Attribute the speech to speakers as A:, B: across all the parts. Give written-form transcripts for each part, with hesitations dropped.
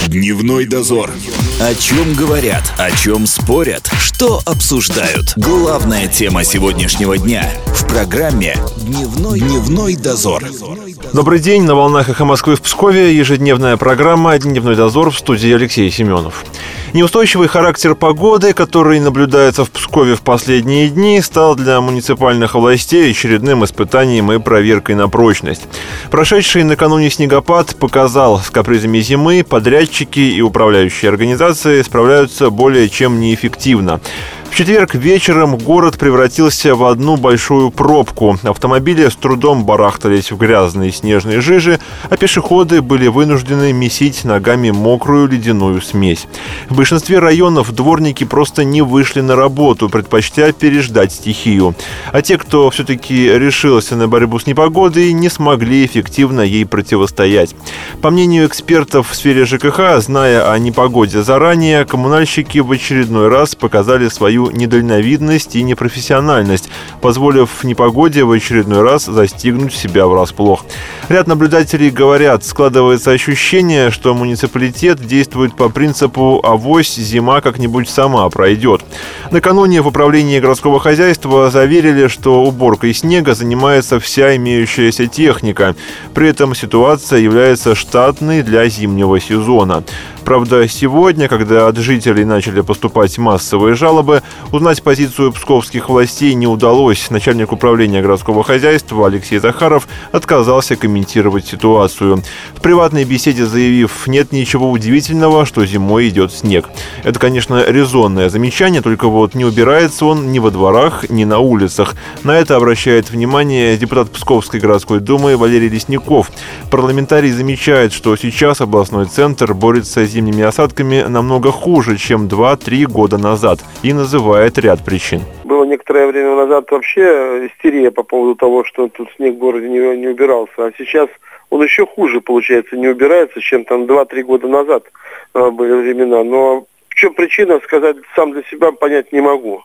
A: Дневной дозор. О чем говорят, о чем спорят, что обсуждают. Главная тема сегодняшнего дня в программе «Дневной дозор».
B: Добрый день, на волнах «Эхо Москвы» в Пскове ежедневная программа «Дневной дозор», в студии Алексей Семенов. Неустойчивый характер погоды, который наблюдается в Пскове в последние дни, стал для муниципальных властей очередным испытанием и проверкой на прочность. Прошедший накануне снегопад показал, с капризами зимы подрядчики и управляющие организации справляются более чем неэффективно. В четверг вечером город превратился в одну большую пробку. Автомобили с трудом барахтались в грязной снежной жиже, а пешеходы были вынуждены месить ногами мокрую ледяную смесь. В большинстве районов дворники просто не вышли на работу, предпочтя переждать стихию. А те, кто все-таки решился на борьбу с непогодой, не смогли эффективно ей противостоять. По мнению экспертов в сфере ЖКХ, зная о непогоде заранее, коммунальщики в очередной раз показали свою недальновидность и непрофессиональность, позволив непогоде в очередной раз застигнуть себя врасплох. Ряд наблюдателей говорят, складывается ощущение, что муниципалитет действует по принципу «авось зима как-нибудь сама пройдет». Накануне в управлении городского хозяйства заверили, что уборкой снега занимается вся имеющаяся техника. При этом ситуация является штатной для зимнего сезона. Правда, сегодня, когда от жителей начали поступать массовые жалобы, узнать позицию псковских властей не удалось. Начальник управления городского хозяйства Алексей Захаров отказался комментировать ситуацию. В приватной беседе заявив, нет ничего удивительного, что зимой идет снег. Это, конечно, резонное замечание, только вот не убирается он ни во дворах, ни на улицах. На это обращает внимание депутат Псковской городской думы Валерий Лесников. Парламентарий замечает, что сейчас областной центр борется с зимними осадками намного хуже, чем 2-3 года назад, и называет ряд причин.
C: Было некоторое время назад вообще истерия по поводу того, что тут снег в городе не убирался, а сейчас он еще хуже, получается, не убирается, чем там 2-3 года назад были времена. Но в чем причина, сказать сам для себя понять не могу.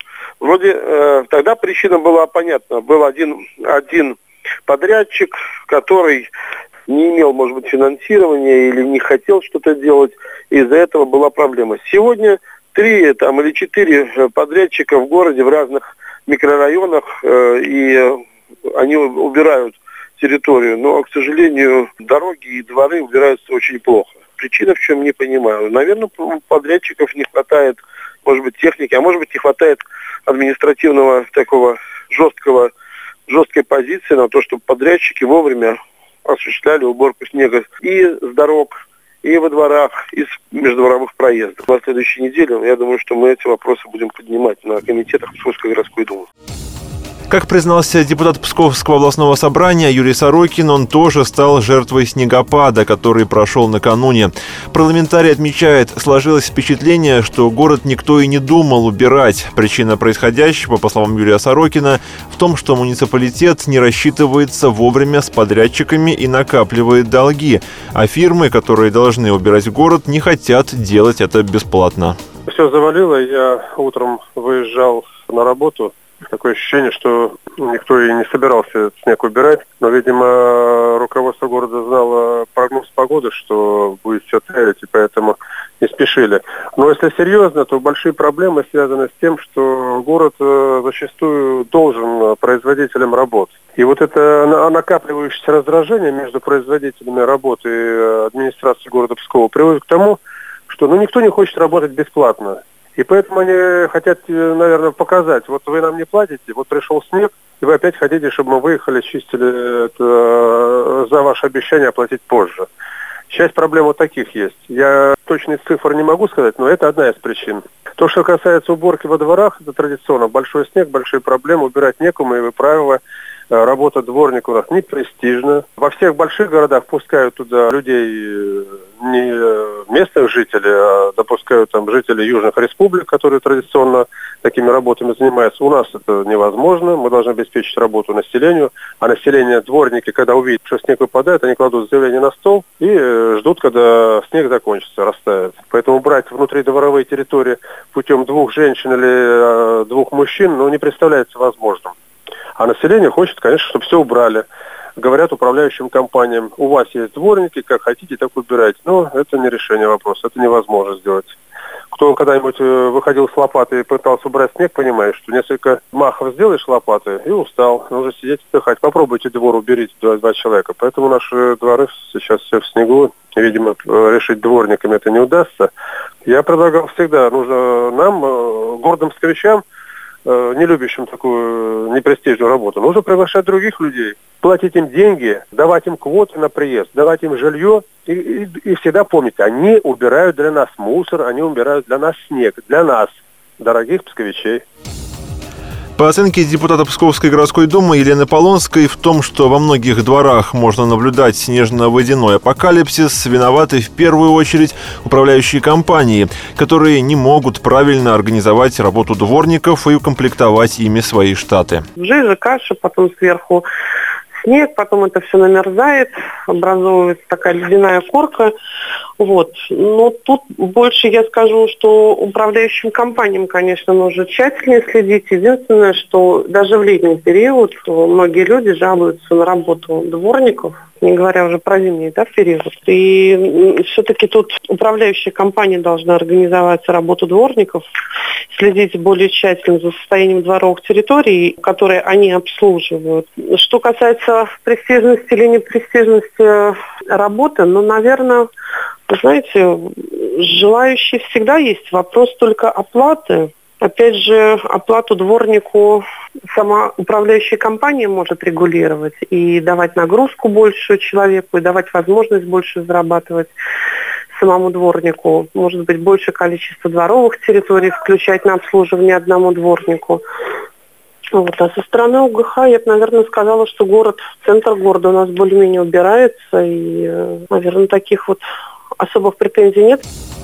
C: Вроде тогда причина была понятна. Был один подрядчик, который не имел, может быть, финансирования или не хотел что-то делать, и из-за этого была проблема. Сегодня 3 или 4 подрядчика в городе в разных микрорайонах, и они убирают территорию, но, к сожалению, дороги и дворы убираются очень плохо. Причина в чем, не понимаю. Наверное, у подрядчиков не хватает, может быть, техники, а может быть, не хватает административного такого жесткой позиции на то, чтобы подрядчики вовремя осуществляли уборку снега и с дорог, и во дворах, и с междворовых проездов. На следующей неделе, я думаю, что мы эти вопросы будем поднимать на комитетах Псковской городской думы.
B: Как признался депутат Псковского областного собрания Юрий Сорокин, он тоже стал жертвой снегопада, который прошел накануне. Парламентарий отмечает, сложилось впечатление, что город никто и не думал убирать. Причина происходящего, по словам Юрия Сорокина, в том, что муниципалитет не рассчитывается вовремя с подрядчиками и накапливает долги, а фирмы, которые должны убирать город, не хотят делать это бесплатно.
D: Все завалило, я утром выезжал на работу. Такое ощущение, что никто и не собирался снег убирать. Но, видимо, руководство города знало прогноз погоды, что будет все таять, и поэтому не спешили. Но если серьезно, то большие проблемы связаны с тем, что город зачастую должен производителям работ. И вот это накапливающееся раздражение между производителями работы и администрацией города Пскова приводит к тому, что никто не хочет работать бесплатно. И поэтому они хотят, наверное, показать, вот вы нам не платите, вот пришел снег, и вы опять хотите, чтобы мы выехали, чистили это, за ваше обещание оплатить позже. Часть проблем вот таких есть. Я точных цифр не могу сказать, но это одна из причин. То, что касается уборки во дворах, это традиционно. Большой снег, большие проблемы, убирать некому, и вы правы. Работа дворника у нас не престижна. Во всех больших городах пускают туда людей не местных жителей, а допускают там жителей южных республик, которые традиционно такими работами занимаются. У нас это невозможно. Мы должны обеспечить работу населению. А население, дворники, когда увидят, что снег выпадает, они кладут заявление на стол и ждут, когда снег закончится, растает. Поэтому брать внутридворовые территории путем 2 женщин или 2 мужчин, не представляется возможным. А население хочет, конечно, чтобы все убрали. говорят управляющим компаниям: у вас есть дворники, как хотите, так убирайте. Но это не решение вопроса, это невозможно сделать. Кто когда-нибудь выходил с лопатой и пытался убрать снег, понимает, что несколько махов сделаешь лопатой и устал. Нужно сидеть и отдыхать. Попробуйте двор уберите два человека. Поэтому наши дворы сейчас все в снегу. Видимо, решить дворниками это не удастся. Я предлагал всегда, нужно нам, гордым псковичам, не любящим такую непрестижную работу, нужно приглашать других людей, платить им деньги, давать им квоты на приезд, давать им жилье и всегда помнить, они убирают для нас мусор, они убирают для нас снег, для нас, дорогих псковичей.
B: По оценке депутата Псковской городской думы Елены Полонской, в том, что во многих дворах можно наблюдать снежно-водяной апокалипсис, виноваты в первую очередь управляющие компании, которые не могут правильно организовать работу дворников и укомплектовать ими свои штаты.
E: Жижа, каша, потом сверху снег, потом это все намерзает, образуется такая ледяная корка. Но тут больше я скажу, что управляющим компаниям, конечно, нужно тщательнее следить. Единственное, что даже в летний период многие люди жалуются на работу дворников, не говоря уже про зимний период. И все-таки тут управляющие компании должны организовать работу дворников, следить более тщательно за состоянием дворовых территорий, которые они обслуживают. Что касается престижности или непрестижности работы, наверное, вы знаете, желающие всегда есть. Вопрос только оплаты. Опять же, оплату дворнику сама управляющая компания может регулировать и давать нагрузку большую человеку, и давать возможность больше зарабатывать самому дворнику. Может быть, большее количество дворовых территорий включать на обслуживание одному дворнику. А со стороны УГХ я бы, наверное, сказала, что центр города у нас более-менее убирается, и, наверное, таких особых претензий нет.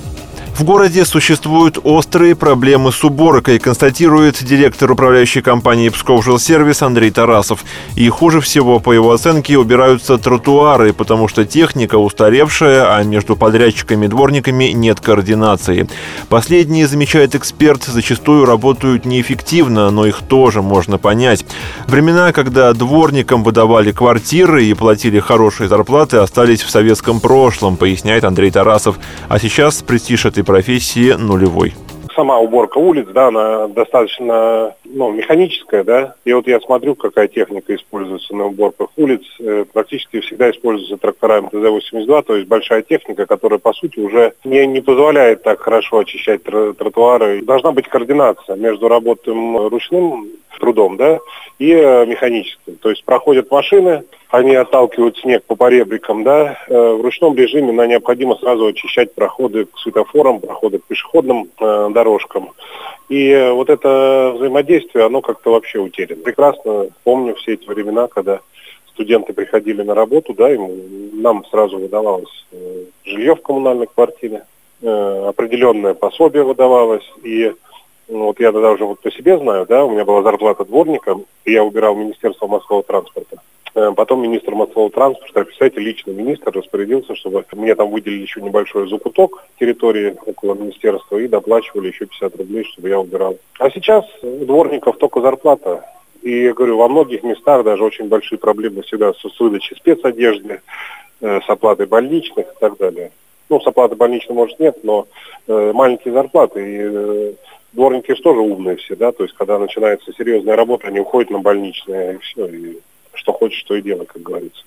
B: В городе существуют острые проблемы с уборкой, констатирует директор управляющей компании «Псковжилсервис» Андрей Тарасов. И хуже всего, по его оценке, убираются тротуары, потому что техника устаревшая, а между подрядчиками и дворниками нет координации. Последние, замечает эксперт, зачастую работают неэффективно, но их тоже можно понять. Времена, когда дворникам выдавали квартиры и платили хорошие зарплаты, остались в советском прошлом, поясняет Андрей Тарасов. А сейчас престиж этой профессии нулевой.
D: Сама уборка улиц, она достаточно механическая, да. И я смотрю, какая техника используется на уборках улиц. Практически всегда используются тракторами ТЗ-82, то есть большая техника, которая, по сути, уже не позволяет так хорошо очищать тротуары. Должна быть координация между работой ручным трудом, и механическим. То есть проходят машины, они отталкивают снег по поребрикам, в ручном режиме нам необходимо сразу очищать проходы к светофорам, проходы к пешеходным дорожкам. И это взаимодействие, оно как-то вообще утеряно. Прекрасно помню все эти времена, когда студенты приходили на работу, нам сразу выдавалось жилье в коммунальной квартире, определенное пособие выдавалось, и я тогда уже по себе знаю, у меня была зарплата дворника, и я убирал Министерство морского транспорта. Потом министр морского транспорта, представляете, лично министр распорядился, чтобы мне там выделили еще небольшой закуток территории около министерства и доплачивали еще 50 рублей, чтобы я убирал. А сейчас у дворников только зарплата. И, я говорю, во многих местах даже очень большие проблемы всегда с выдачей спецодежды, с оплатой больничных и так далее. С оплатой больничных, может, нет, но маленькие зарплаты. И дворники же тоже умные все, то есть, когда начинается серьезная работа, они уходят на больничные, и все, и что хочешь, то и делай, как говорится.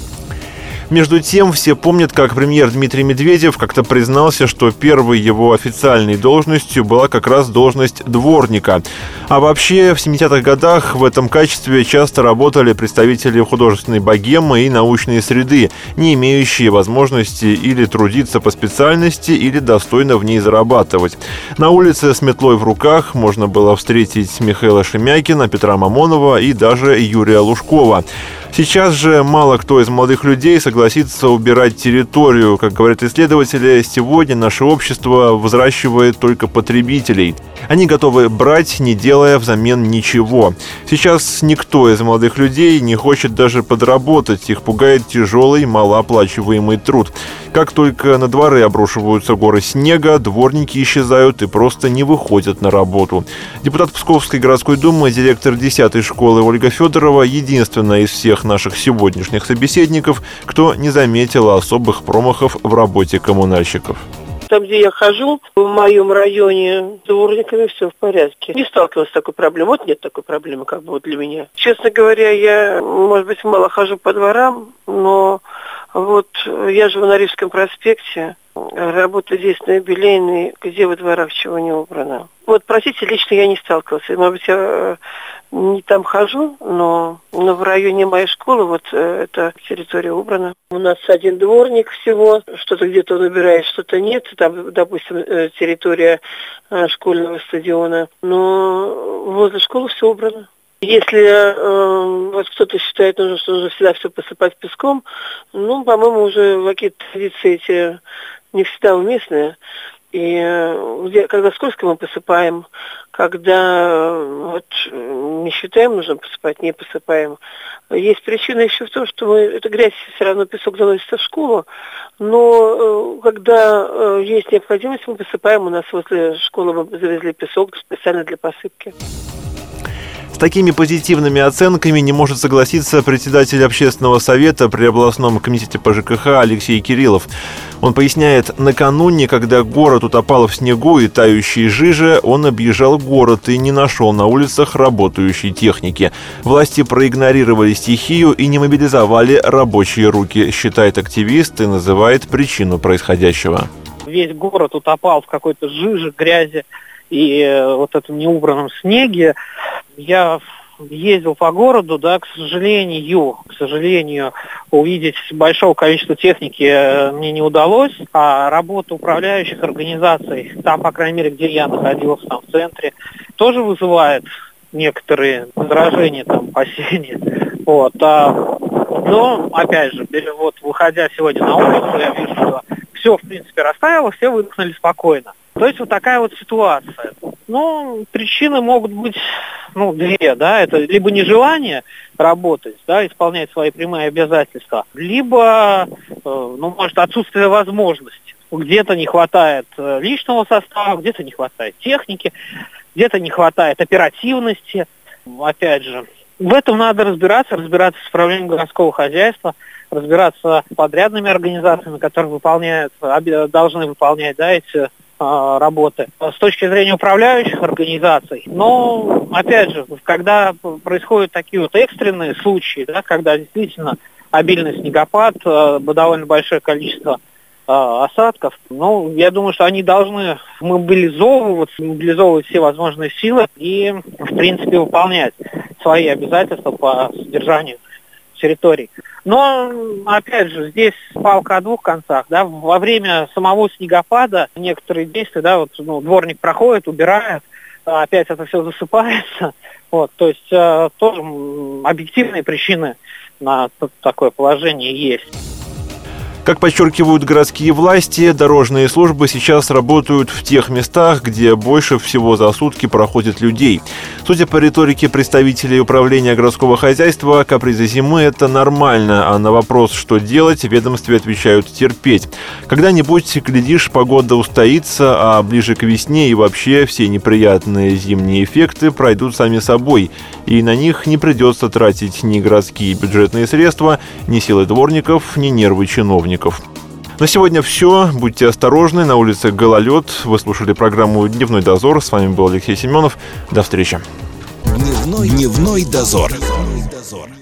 B: Между тем, все помнят, как премьер Дмитрий Медведев как-то признался, что первой его официальной должностью была как раз должность дворника. А вообще, в 70-х годах в этом качестве часто работали представители художественной богемы и научной среды, не имеющие возможности или трудиться по специальности, или достойно в ней зарабатывать. На улице с метлой в руках можно было встретить Михаила Шемякина, Петра Мамонова и даже Юрия Лужкова. Сейчас же мало кто из молодых людей согласится убирать территорию. Как говорят исследователи, сегодня наше общество взращивает только потребителей. Они готовы брать, не делая взамен ничего. Сейчас никто из молодых людей не хочет даже подработать. Их пугает тяжелый, малооплачиваемый труд. Как только на дворы обрушиваются горы снега, дворники исчезают и просто не выходят на работу. Депутат Псковской городской думы, директор 10-й школы Ольга Федорова, единственная из всех наших сегодняшних собеседников, кто не заметила особых промахов в работе коммунальщиков.
F: Там, где я хожу, в моем районе, с дворниками все в порядке. Не сталкивалась с такой проблемой. Вот нет такой проблемы, как бы вот для меня. Честно говоря, я, может быть, мало хожу по дворам, но вот я живу на Рижском проспекте, работаю здесь на Юбилейной, где во дворах чего не убрано. Вот, простите, лично я не сталкивалась. Может быть, я не там хожу, но в районе моей школы вот эта территория убрана. У нас один дворник всего, что-то где-то он убирает, что-то нет. Там, допустим, территория школьного стадиона, но возле школы все убрано. Если вот кто-то считает, что нужно всегда все посыпать песком, по-моему, уже какие-то традиции эти не всегда уместные. И когда скользко мы посыпаем, когда не считаем, нужно посыпать, не посыпаем. Есть причина еще в том, что эта грязь, все равно песок заносится в школу, но когда есть необходимость, мы посыпаем. У нас возле школы мы завезли песок специально для посыпки.
B: С такими позитивными оценками не может согласиться председатель общественного совета при областном комитете по ЖКХ Алексей Кириллов. Он поясняет, накануне, когда город утопал в снегу и тающей жиже, он объезжал город и не нашел на улицах работающей техники. Власти проигнорировали стихию и не мобилизовали рабочие руки, считает активист и называет причину происходящего.
G: Весь город утопал в какой-то жиже, грязи и вот этом неубранном снеге. Я ездил по городу, к сожалению, увидеть большого количества техники мне не удалось, а работа управляющих организаций, там, по крайней мере, где я находился, там в центре, тоже вызывает некоторые возражения, опасения. Но, опять же, выходя сегодня на улицу, я вижу, что все, в принципе, растаяло, все выдохнули спокойно. То есть вот такая вот ситуация. Причины могут быть, две, это либо нежелание работать, исполнять свои прямые обязательства, либо, может, отсутствие возможности. Где-то не хватает личного состава, где-то не хватает техники, где-то не хватает оперативности. Опять же, в этом надо разбираться с управлением городского хозяйства, разбираться с подрядными организациями, которые должны выполнять эти работы. С точки зрения управляющих организаций, но, опять же, когда происходят такие вот экстренные случаи, когда действительно обильный снегопад, довольно большое количество осадков, я думаю, что они должны мобилизовывать все возможные силы и, в принципе, выполнять свои обязательства по содержанию территорий. Но, опять же, здесь палка о двух концах. Во время самого снегопада некоторые действия, дворник проходит, убирает, опять это все засыпается. То есть тоже объективные причины на такое положение есть.
B: Как подчеркивают городские власти, дорожные службы сейчас работают в тех местах, где больше всего за сутки проходит людей. Судя по риторике представителей управления городского хозяйства, капризы зимы – это нормально, а на вопрос, что делать, в ведомстве отвечают терпеть. Когда-нибудь, глядишь, погода устоится, а ближе к весне и вообще все неприятные зимние эффекты пройдут сами собой, и на них не придется тратить ни городские бюджетные средства, ни силы дворников, ни нервы чиновников. На сегодня все. Будьте осторожны. На улице гололед. Вы слушали программу «Дневной дозор». С вами был Алексей Семенов. До встречи.
A: Дневной дозор.